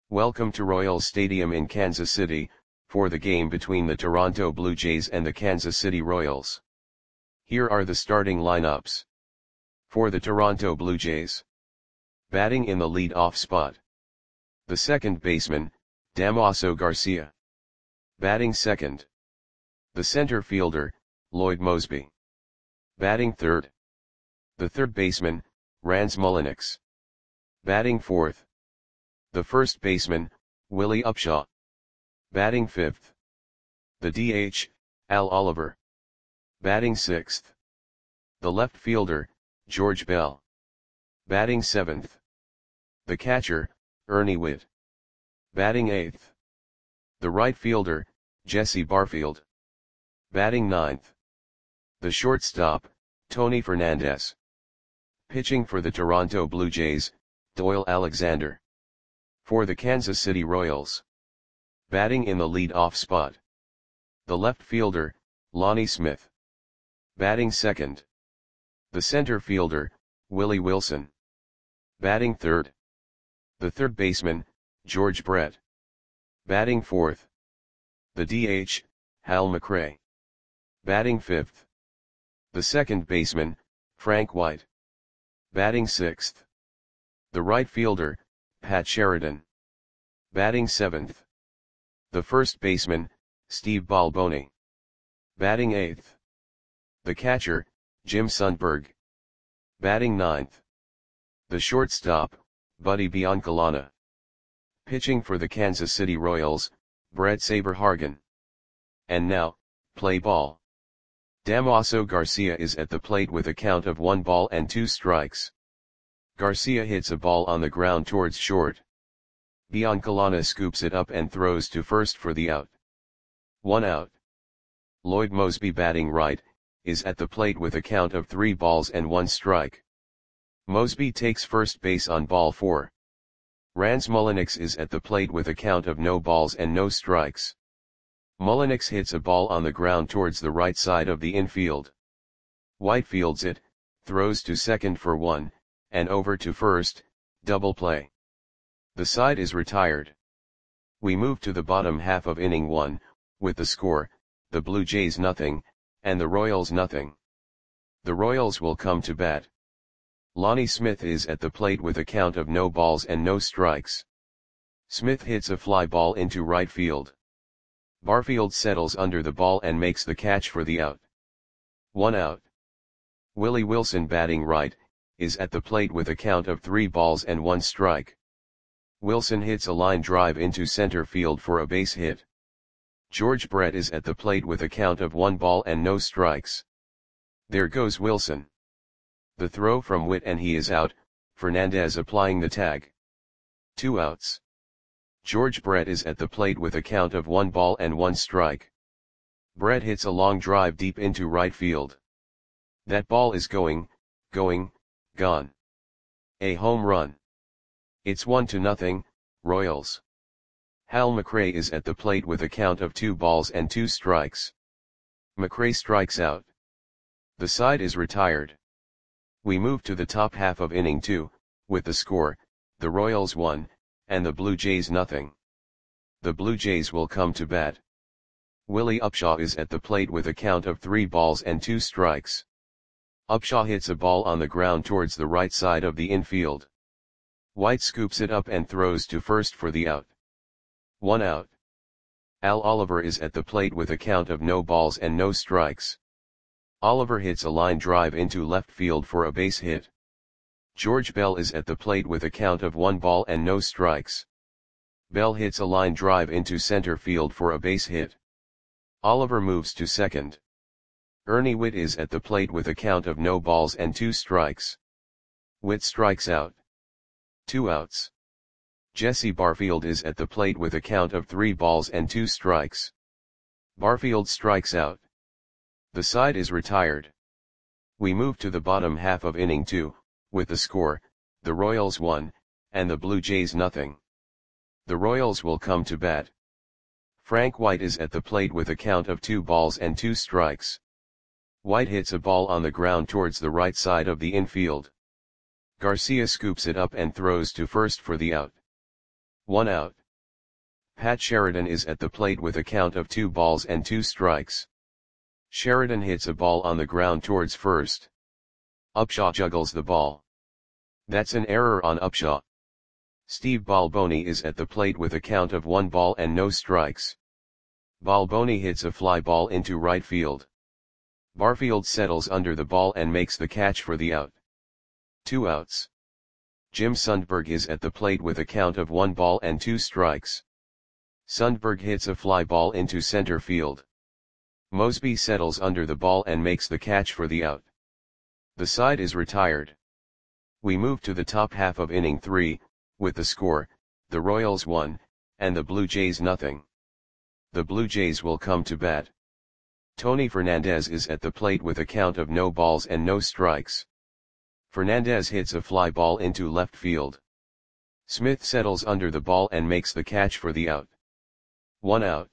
Welcome to Royals Stadium in Kansas City, for the game between the Toronto Blue Jays and the Kansas City Royals. Here are the starting lineups. For the Toronto Blue Jays. Batting in the lead-off spot. The second baseman, Damaso Garcia. Batting second. The center fielder, Lloyd Moseby. Batting third. The third baseman, Rans Mulliniks. Batting fourth. The first baseman, Willie Upshaw. Batting fifth. The DH, Al Oliver. Batting sixth. The left fielder, George Bell. Batting seventh. The catcher, Ernie Whitt. Batting eighth. The right fielder, Jesse Barfield. Batting ninth. The shortstop, Tony Fernandez. Pitching for the Toronto Blue Jays, Doyle Alexander. For the Kansas City Royals. Batting in the lead-off spot. The left fielder, Lonnie Smith. Batting second. The center fielder, Willie Wilson. Batting third. The third baseman, George Brett. Batting fourth. The DH, Hal McRae. Batting fifth. The second baseman, Frank White. Batting sixth. The right fielder, Pat Sheridan. Batting seventh. The first baseman, Steve Balboni. Batting eighth. The catcher, Jim Sundberg. Batting ninth. The shortstop, Buddy Biancalana. Pitching for the Kansas City Royals, Brett Saberhagen. And now, play ball. Damaso Garcia is at the plate with a count of 1-2 strikes. Garcia hits a ball on the ground towards short. Biancalana scoops it up and throws to first for the out. 1 out. Lloyd Moseby, batting right, is at the plate with a count of 3-1 strike. Moseby takes first base on ball 4. Rans Mulliniks is at the plate with a count of 0 strikes. Mulliniks hits a ball on the ground towards the right side of the infield. White fields it, throws to second for 1, and over to first, double play. The side is retired. We move to the bottom half of inning 1, with the score, the Blue Jays 0, and the Royals 0. The Royals will come to bat. Lonnie Smith is at the plate with a count of 0 strikes. Smith hits a fly ball into right field. Barfield settles under the ball and makes the catch for the out. 1 out. Willie Wilson, batting right, is at the plate with a count of 3-1 strike. Wilson hits a line drive into center field for a base hit. George Brett is at the plate with a count of 1 strikes. There goes Wilson. The throw from Whitt and he is out, Fernandez applying the tag. 2 outs. George Brett is at the plate with a count of 1 strike. Brett hits a long drive deep into right field. That ball is going, gone. A home run. It's 1-0, Royals. Hal McRae is at the plate with a count of 2 strikes. McRae strikes out. The side is retired. We move to the top half of inning 2, with the score, the Royals 1, and the Blue Jays 0. The Blue Jays will come to bat. Willie Upshaw is at the plate with a count of 3-2 strikes. Upshaw hits a ball on the ground towards the right side of the infield. White scoops it up and throws to first for the out. 1 out. Al Oliver is at the plate with a count of 0 strikes. Oliver hits a line drive into left field for a base hit. George Bell is at the plate with a count of 1 strikes. Bell hits a line drive into center field for a base hit. Oliver moves to second. Ernie Whitt is at the plate with a count of 0 strikes. Whitt strikes out. 2 outs. Jesse Barfield is at the plate with a count of 3 strikes. Barfield strikes out. The side is retired. We move to the bottom half of inning 2, with the score, the Royals 1, and the Blue Jays 0. The Royals will come to bat. Frank White is at the plate with a count of 2 strikes. White hits a ball on the ground towards the right side of the infield. Garcia scoops it up and throws to first for the out. 1 out. Pat Sheridan is at the plate with a count of 2 balls and 2 strikes. Sheridan hits a ball on the ground towards first. Upshaw juggles the ball. That's an error on Upshaw. Steve Balboni is at the plate with a count of 1 ball and no strikes. Balboni hits a fly ball into right field. Barfield settles under the ball and makes the catch for the out. 2 outs. Jim Sundberg is at the plate with a count of 1 ball and 2 strikes. Sundberg hits a fly ball into center field. Mosby settles under the ball and makes the catch for the out. The side is retired. We move to the top half of inning 3, with the score, the Royals 1, and the Blue Jays nothing. The Blue Jays will come to bat. Tony Fernandez is at the plate with a count of no balls and no strikes. Fernandez hits a fly ball into left field. Smith settles under the ball and makes the catch for the out. 1 out.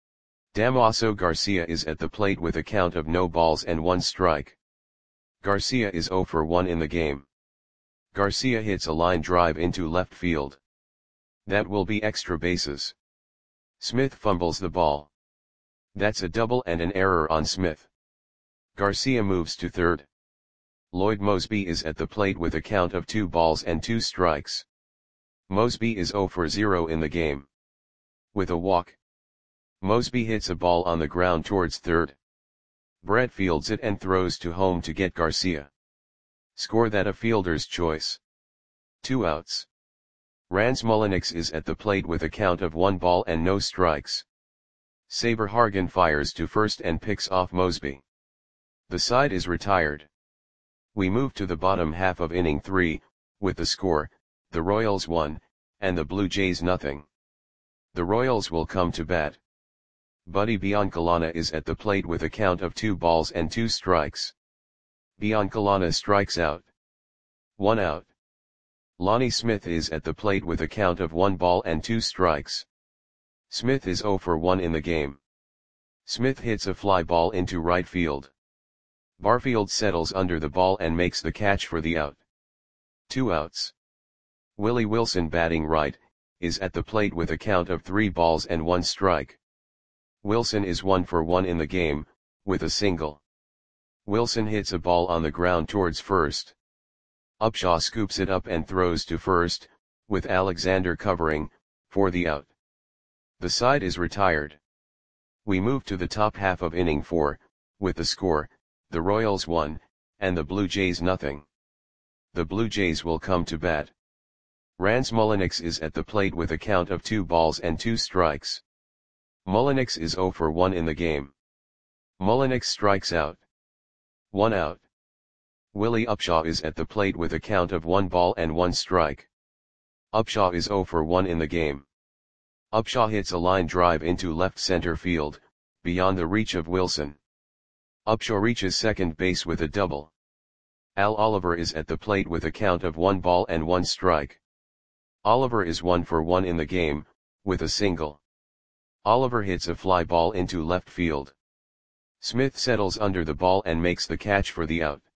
Damaso Garcia is at the plate with a count of no balls and 1 strike. Garcia is 0 for 1 in the game. Garcia hits a line drive into left field. That will be extra bases. Smith fumbles the ball. That's a double and an error on Smith. Garcia moves to third. Lloyd Mosby is at the plate with a count of 2 balls and 2 strikes. Mosby is 0 for 0 in the game. With a walk, Mosby hits a ball on the ground towards third. Brett fields it and throws to home to get Garcia. Score that a fielder's choice. 2 outs. Rance Mulliniks is at the plate with a count of 1 ball and no strikes. Saber Hargan fires to first and picks off Mosby. The side is retired. We move to the bottom half of inning 3, with the score, the Royals 1, and the Blue Jays nothing. The Royals will come to bat. Buddy Biancalana is at the plate with a count of 2 balls and 2 strikes. Biancalana strikes out. 1 out. Lonnie Smith is at the plate with a count of 1 ball and 2 strikes. Smith is 0 for 1 in the game. Smith hits a fly ball into right field. Barfield settles under the ball and makes the catch for the out. 2 outs. Willie Wilson, batting right, is at the plate with a count of 3 balls and 1 strike. Wilson is 1 for 1 in the game, with a single. Wilson hits a ball on the ground towards first. Upshaw scoops it up and throws to first, with Alexander covering, for the out. The side is retired. We move to the top half of inning 4, with the score, the Royals 1, and the Blue Jays nothing. The Blue Jays will come to bat. Rance Mulliniks is at the plate with a count of 2 balls and 2 strikes. Mulliniks is 0 for 1 in the game. Mulliniks strikes out. 1 out. Willie Upshaw is at the plate with a count of 1 ball and 1 strike. Upshaw is 0 for 1 in the game. Upshaw hits a line drive into left center field, beyond the reach of Wilson. Upshaw reaches second base with a double. Al Oliver is at the plate with a count of 1 ball and 1 strike. Oliver is 1 for 1 in the game, with a single. Oliver hits a fly ball into left field. Smith settles under the ball and makes the catch for the out.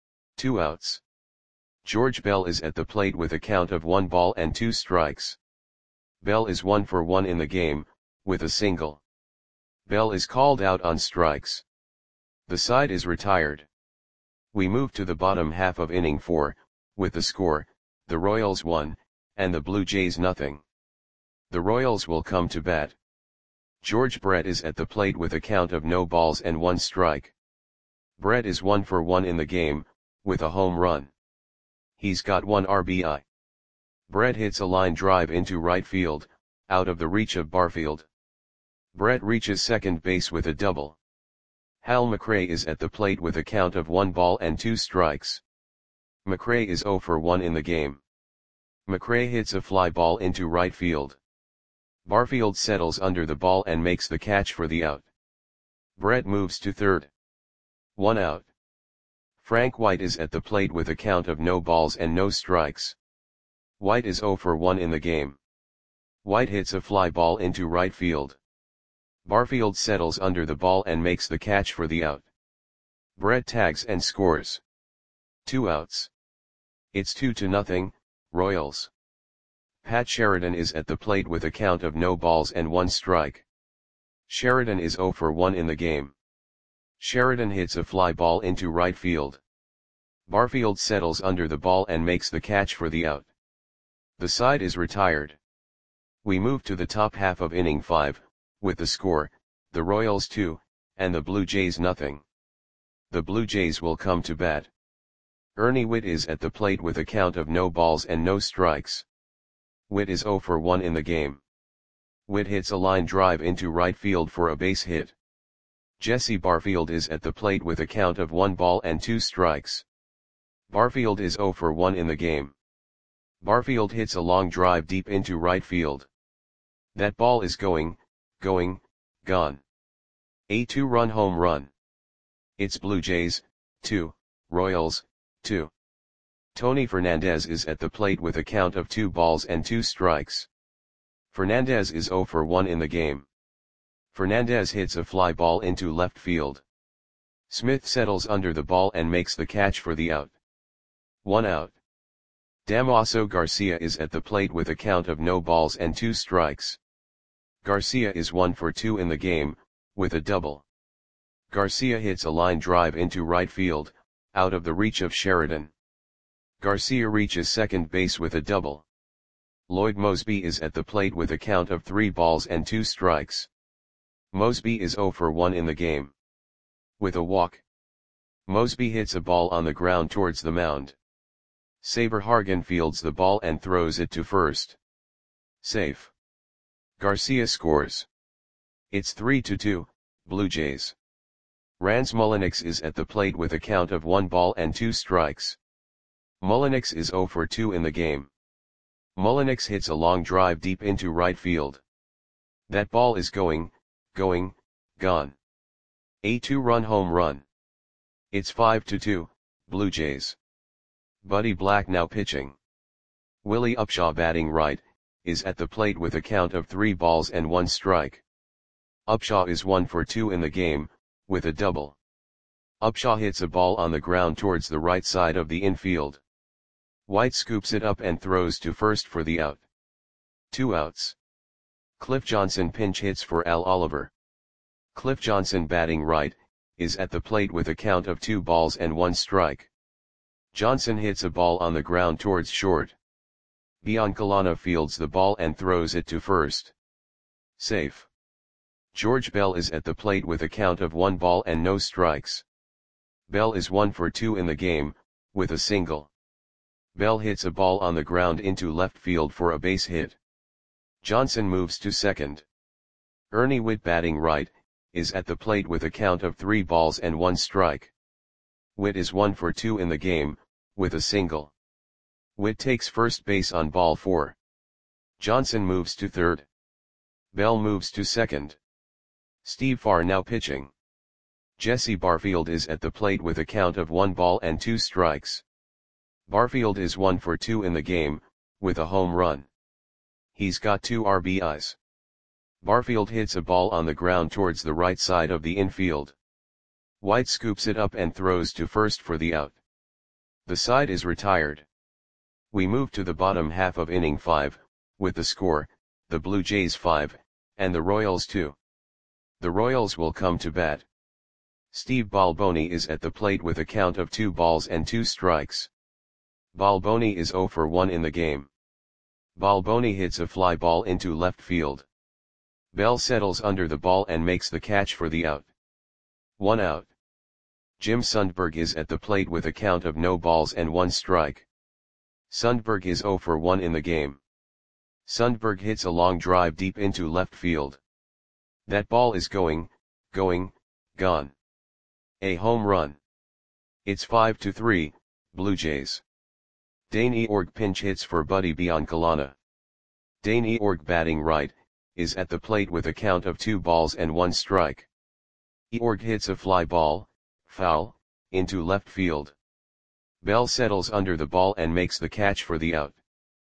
2 outs. George Bell is at the plate with a count of 1 ball and 2 strikes. Bell is 1 for 1 in the game, with a single. Bell is called out on strikes. The side is retired. We move to the bottom half of inning 4, with the score, the Royals 1, and the Blue Jays nothing. The Royals will come to bat. George Brett is at the plate with a count of no balls and 1 strike. Brett is 1 for 1 in the game, with a home run. He's got 1 RBI. Brett hits a line drive into right field, out of the reach of Barfield. Brett reaches second base with a double. Hal McRae is at the plate with a count of 1 ball and 2 strikes. McRae is 0 for 1 in the game. McRae hits a fly ball into right field. Barfield settles under the ball and makes the catch for the out. Brett moves to third. 1 out. Frank White is at the plate with a count of no balls and no strikes. White is 0 for 1 in the game. White hits a fly ball into right field. Barfield settles under the ball and makes the catch for the out. Brett tags and scores. 2 outs. It's 2-0, Royals. Pat Sheridan is at the plate with a count of no balls and 1 strike. Sheridan is 0 for 1 in the game. Sheridan hits a fly ball into right field. Barfield settles under the ball and makes the catch for the out. The side is retired. We move to the top half of inning 5, with the score, the Royals 2, and the Blue Jays nothing. The Blue Jays will come to bat. Ernie Whitt is at the plate with a count of no balls and no strikes. Whitt is 0 for 1 in the game. Whitt hits a line drive into right field for a base hit. Jesse Barfield is at the plate with a count of 1 ball and 2 strikes. Barfield is 0 for 1 in the game. Barfield hits a long drive deep into right field. That ball is going, gone. A 2-run home run. It's Blue Jays, 2, Royals, 2. Tony Fernandez is at the plate with a count of 2 balls and 2 strikes. Fernandez is 0 for 1 in the game. Fernandez hits a fly ball into left field. Smith settles under the ball and makes the catch for the out. 1 out. Damaso Garcia is at the plate with a count of no balls and 2 strikes. Garcia is 1 for 2 in the game, with a double. Garcia hits a line drive into right field, out of the reach of Sheridan. Garcia reaches second base with a double. Lloyd Mosby is at the plate with a count of 3 balls and 2 strikes. Mosby is 0 for 1 in the game. With a walk. Mosby hits a ball on the ground towards the mound. Saber Hargan fields the ball and throws it to first. Safe. Garcia scores. It's 3-2, Blue Jays. Rans Mulliniks is at the plate with a count of 1 ball and 2 strikes. Mulliniks is 0 for 2 in the game. Mulliniks hits a long drive deep into right field. That ball is going, gone. A 2-run home run. It's 5-2, Blue Jays. Buddy Black now pitching. Willie Upshaw batting right, is at the plate with a count of 3 balls and 1 strike. Upshaw is 1 for 2 in the game, with a double. Upshaw hits a ball on the ground towards the right side of the infield. White scoops it up and throws to first for the out. 2 outs. Cliff Johnson pinch hits for Al Oliver. Cliff Johnson batting right, is at the plate with a count of 2 balls and 1 strike. Johnson hits a ball on the ground towards short. Biancalana fields the ball and throws it to first. Safe. George Bell is at the plate with a count of 1 ball and no strikes. Bell is 1 for 2 in the game, with a single. Bell hits a ball on the ground into left field for a base hit. Johnson moves to second. Ernie Whitt batting right, is at the plate with a count of 3 balls and 1 strike. Whitt is 1 for 2 in the game, with a single. Whitt takes first base on ball 4. Johnson moves to third. Bell moves to second. Steve Farr now pitching. Jesse Barfield is at the plate with a count of 1 ball and 2 strikes. Barfield is 1 for 2 in the game, with a home run. He's got 2 RBIs. Barfield hits a ball on the ground towards the right side of the infield. White scoops it up and throws to first for the out. The side is retired. We move to the bottom half of inning 5, with the score, the Blue Jays 5, and the Royals 2. The Royals will come to bat. Steve Balboni is at the plate with a count of 2 balls and 2 strikes. Balboni is 0 for 1 in the game. Balboni hits a fly ball into left field. Bell settles under the ball and makes the catch for the out. 1 out. Jim Sundberg is at the plate with a count of no balls and 1 strike. Sundberg is 0 for 1 in the game. Sundberg hits a long drive deep into left field. That ball is going, gone. A home run. It's 5-3, Blue Jays. Dane Eorg pinch hits for Buddy Biancalana. Dane Eorg batting right, is at the plate with a count of 2 balls and 1 strike. Eorg hits a fly ball, foul, into left field. Bell settles under the ball and makes the catch for the out.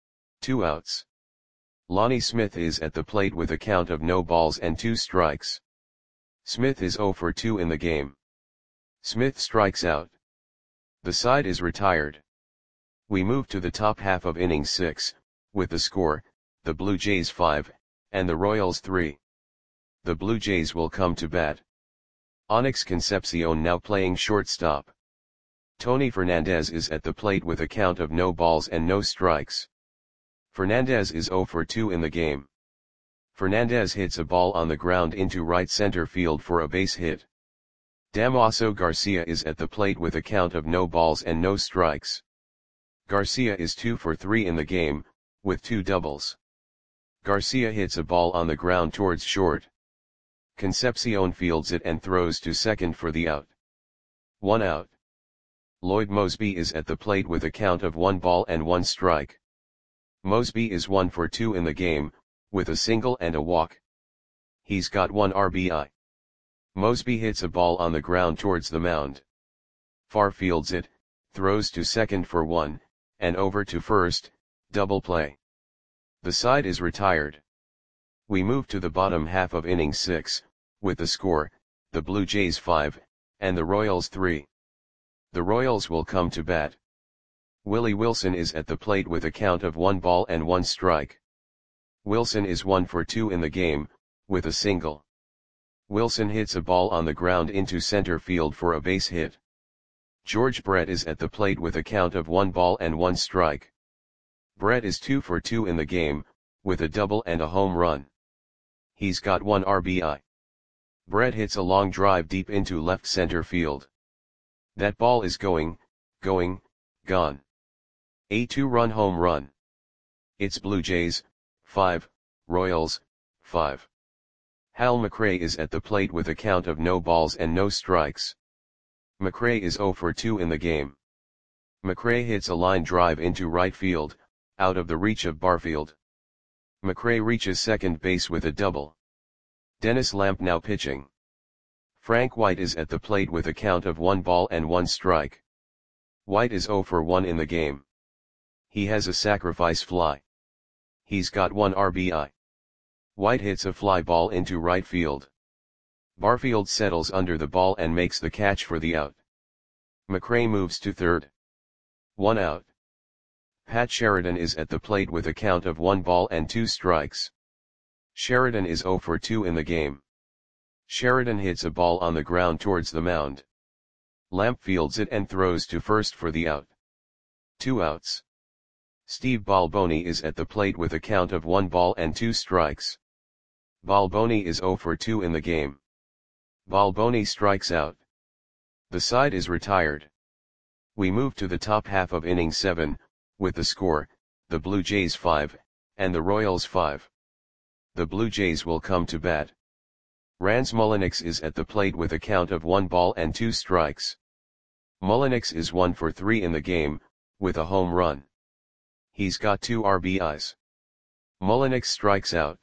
2 outs. Lonnie Smith is at the plate with a count of no balls and 2 strikes. Smith is 0 for 2 in the game. Smith strikes out. The side is retired. We move to the top half of inning 6, with the score, the Blue Jays 5, and the Royals 3. The Blue Jays will come to bat. Onyx Concepcion now playing shortstop. Tony Fernandez is at the plate with a count of no balls and no strikes. Fernandez is 0 for 2 in the game. Fernandez hits a ball on the ground into right center field for a base hit. Damaso Garcia is at the plate with a count of no balls and no strikes. Garcia is 2 for 3 in the game, with 2 doubles. Garcia hits a ball on the ground towards short. Concepcion fields it and throws to second for the out. 1 out. Lloyd Mosby is at the plate with a count of 1 ball and 1 strike. Mosby is 1 for 2 in the game, with a single and a walk. He's got 1 RBI. Mosby hits a ball on the ground towards the mound. Far fields it, throws to second for 1, and over to first, double play. The side is retired. We move to the bottom half of inning 6, with the score, the Blue Jays 5, and the Royals 3. The Royals will come to bat. Willie Wilson is at the plate with a count of 1 ball and 1 strike. Wilson is 1 for 2 in the game, with a single. Wilson hits a ball on the ground into center field for a base hit. George Brett is at the plate with a count of 1 ball and 1 strike. Brett is 2 for 2 in the game, with a double and a home run. He's got 1 RBI. Brett hits a long drive deep into left center field. That ball is gone. A 2-run home run. It's Blue Jays 5, Royals 5. Hal McRae is at the plate with a count of no balls and no strikes. McRae is 0 for 2 in the game. McRae hits a line drive into right field, out of the reach of Barfield. McRae reaches second base with a double. Dennis Lamp now pitching. Frank White is at the plate with a count of 1 ball and 1 strike. White is 0 for 1 in the game. He has a sacrifice fly. He's got 1 RBI. White hits a fly ball into right field. Barfield settles under the ball and makes the catch for the out. McRae moves to third. 1 out. Pat Sheridan is at the plate with a count of 1 ball and 2 strikes. Sheridan is 0 for 2 in the game. Sheridan hits a ball on the ground towards the mound. Lamp fields it and throws to first for the out. 2 outs. Steve Balboni is at the plate with a count of 1 ball and 2 strikes. Balboni is 0 for 2 in the game. Balboni strikes out. The side is retired. We move to the top half of inning 7, with the score, the Blue Jays 5, and the Royals 5. The Blue Jays will come to bat. Rans Mulliniks is at the plate with a count of 1 ball and 2 strikes. Mulliniks is 1 for 3 in the game, with a home run. He's got 2 RBIs. Mulliniks strikes out.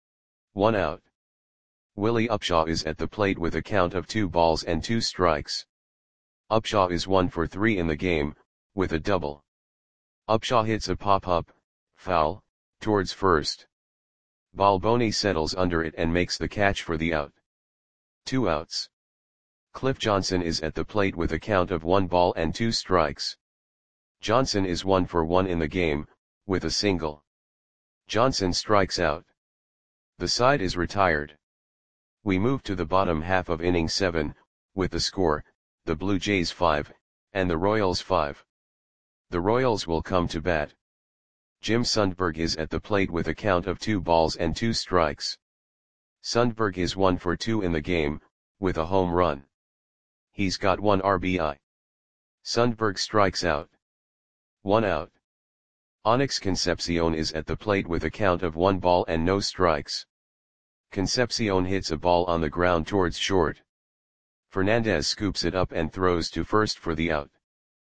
1 out. Willie Upshaw is at the plate with a count of 2 balls and 2 strikes. Upshaw is 1 for 3 in the game, with a double. Upshaw hits a pop-up, foul, towards first. Balboni settles under it and makes the catch for the out. 2 outs. Cliff Johnson is at the plate with a count of 1 ball and 2 strikes. Johnson is 1 for 1 in the game, with a single. Johnson strikes out. The side is retired. We move to the bottom half of inning 7, with the score, the Blue Jays 5, and the Royals 5. The Royals will come to bat. Jim Sundberg is at the plate with a count of 2 balls and 2 strikes. Sundberg is 1 for 2 in the game, with a home run. He's got 1 RBI. Sundberg strikes out. 1 out. Onyx Concepcion is at the plate with a count of 1 ball and no strikes. Concepcion hits a ball on the ground towards short. Fernandez scoops it up and throws to first for the out.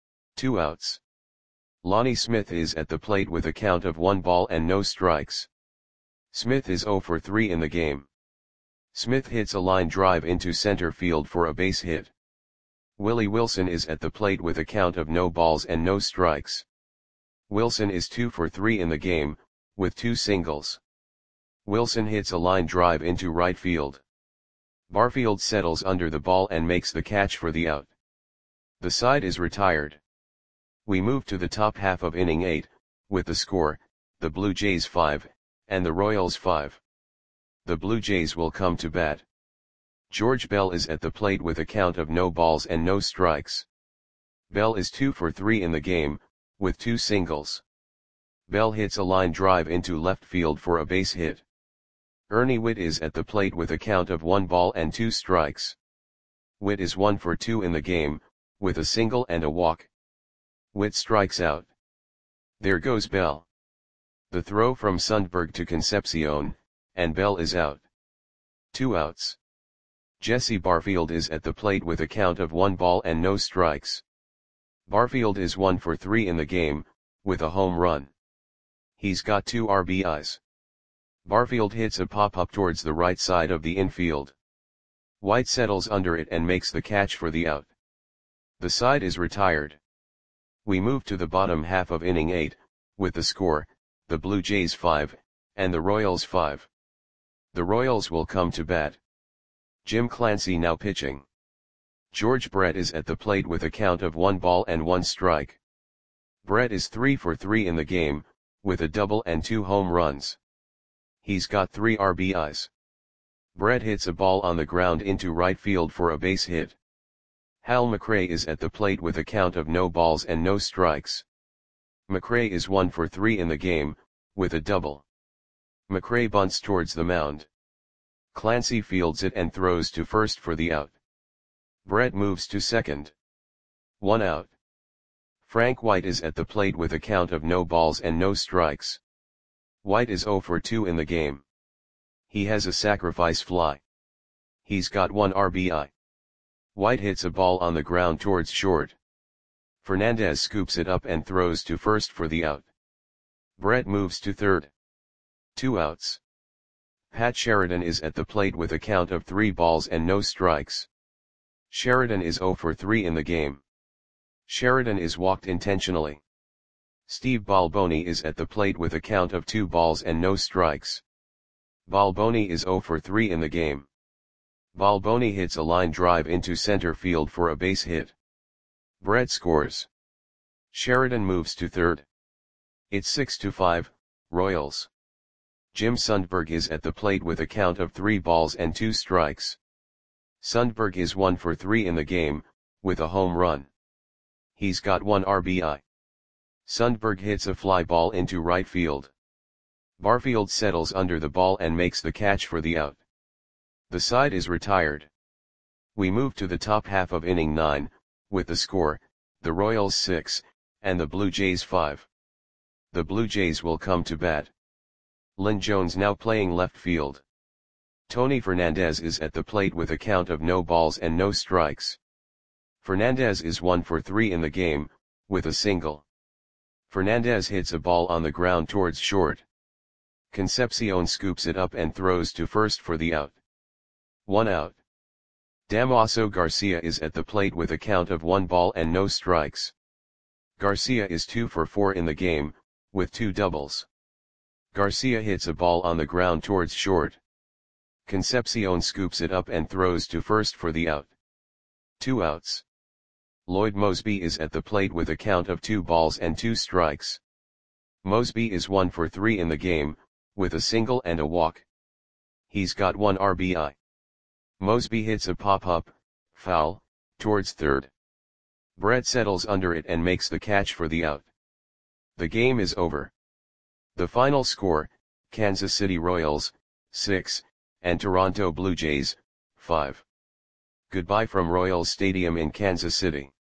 2 outs. Lonnie Smith is at the plate with a count of 1 ball and no strikes. Smith is 0 for 3 in the game. Smith hits a line drive into center field for a base hit. Willie Wilson is at the plate with a count of no balls and no strikes. Wilson is 2 for 3 in the game, with 2 singles. Wilson hits a line drive into right field. Barfield settles under the ball and makes the catch for the out. The side is retired. We move to the top half of inning 8, with the score, the Blue Jays 5, and the Royals 5. The Blue Jays will come to bat. George Bell is at the plate with a count of no balls and no strikes. Bell is 2 for 3 in the game, with 2 singles. Bell hits a line drive into left field for a base hit. Ernie Whitt is at the plate with a count of 1 ball and 2 strikes. Whitt is 1 for 2 in the game, with a single and a walk. Whitt strikes out. There goes Bell. The throw from Sundberg to Concepcion, and Bell is out. 2 outs. Jesse Barfield is at the plate with a count of 1 ball and no strikes. Barfield is 1 for 3 in the game, with a home run. He's got 2 RBIs. Barfield hits a pop-up towards the right side of the infield. White settles under it and makes the catch for the out. The side is retired. We move to the bottom half of inning 8, with the score, the Blue Jays 5, and the Royals 5. The Royals will come to bat. Jim Clancy now pitching. George Brett is at the plate with a count of 1 ball and 1 strike. Brett is 3 for 3 in the game, with a double and 2 home runs. He's got 3 RBIs. Brett hits a ball on the ground into right field for a base hit. Hal McRae is at the plate with a count of no balls and no strikes. McRae is 1 for 3 in the game, with a double. McRae bunts towards the mound. Clancy fields it and throws to first for the out. Brett moves to second. 1 out. Frank White is at the plate with a count of no balls and no strikes. White is 0 for 2 in the game. He has a sacrifice fly. He's got 1 RBI. White hits a ball on the ground towards short. Fernandez scoops it up and throws to first for the out. Brett moves to third. 2 outs. Pat Sheridan is at the plate with a count of 3 balls and no strikes. Sheridan is 0 for 3 in the game. Sheridan is walked intentionally. Steve Balboni is at the plate with a count of 2 balls and no strikes. Balboni is 0 for 3 in the game. Balboni hits a line drive into center field for a base hit. Brett scores. Sheridan moves to third. It's 6-5, Royals. Jim Sundberg is at the plate with a count of 3 balls and 2 strikes. Sundberg is 1 for 3 in the game, with a home run. He's got 1 RBI. Sundberg hits a fly ball into right field. Barfield settles under the ball and makes the catch for the out. The side is retired. We move to the top half of inning 9, with the score, the Royals 6, and the Blue Jays 5. The Blue Jays will come to bat. Lynn Jones now playing left field. Tony Fernandez is at the plate with a count of no balls and no strikes. Fernandez is 1 for 3 in the game, with a single. Fernandez hits a ball on the ground towards short. Concepcion scoops it up and throws to first for the out. 1 out. Damaso Garcia is at the plate with a count of 1 ball and no strikes. Garcia is 2 for 4 in the game, with 2 doubles. Garcia hits a ball on the ground towards short. Concepcion scoops it up and throws to first for the out. 2 outs. Lloyd Mosby is at the plate with a count of 2 balls and 2 strikes. Mosby is 1 for 3 in the game, with a single and a walk. He's got 1 RBI. Mosby hits a pop-up, foul, towards third. Brett settles under it and makes the catch for the out. The game is over. The final score, Kansas City Royals, 6, and Toronto Blue Jays, 5. Goodbye from Royals Stadium in Kansas City.